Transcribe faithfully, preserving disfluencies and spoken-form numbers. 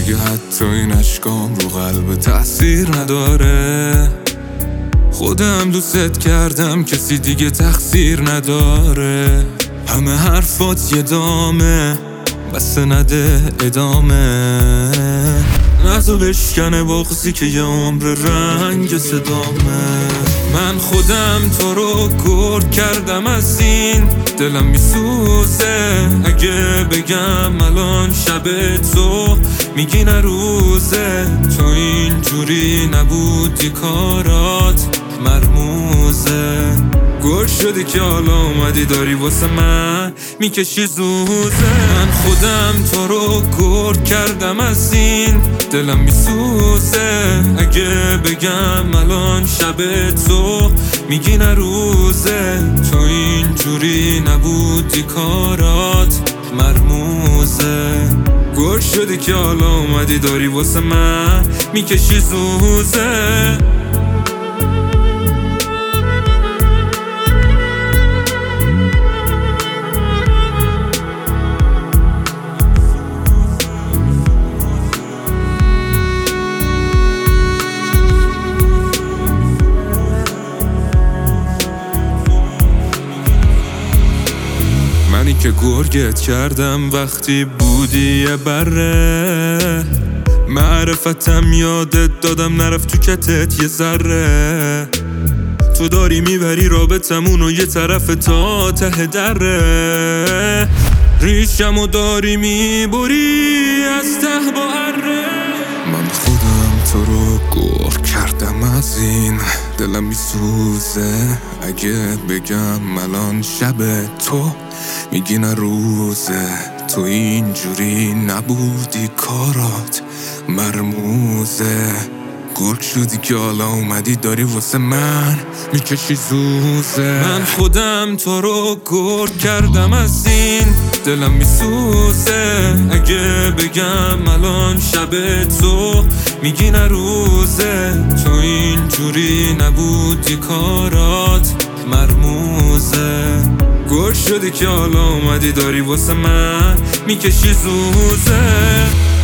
اگه حتی این اشکام رو قلب تأثیر نداره. خودم دوست کردم کسی دیگه تقصیر نداره. همه حرفات یه دامه بس نده ادامه. نزو بشکنه بغضی که یه عمر رنگ صدامه. من خودم تو رو گرد کردم از این دلم میسوزه. اگه بگم الان شب تو میگی نه روزه. تو اینجوری نبودی کارات مرموزه. گل شدی که حالا اومدی داری واسه من میکشی زوزه. من خودم تو رو گرد کردم از این دلم میسوزه. اگه بگم الان شب تو میگی نه روزه. تو اینجوری نبودی کارات مرموزه. گل شدی که حالا اومدی داری واسه من میکشی زوزه. منی که گرگت کردم وقتی بودی یه بره. معرفتم یادت دادم نرفت تو کتت یه ذره. تو داری میبری رابطمونو یه طرف تا ته دره. ریشمو داری میبری از ته با اره. من خودم تو رو گرگ کردم از این دلم میسوزه. اگه بگم الان شب تو میگی نه روزه. تو اینجوری نبودی کارات مرموزه. گرگ شدی که حالا اومدی داری واسه من میکشی زوزه. من خودم تو رو گرگ کردم از این دلم میسوزه. اگه بگم الان شب تو میگی نه روزه. تو اینجوری نبودی کارات مرموزه. گل شدی که حالا اومدی داری واسه من میکشی زوزه.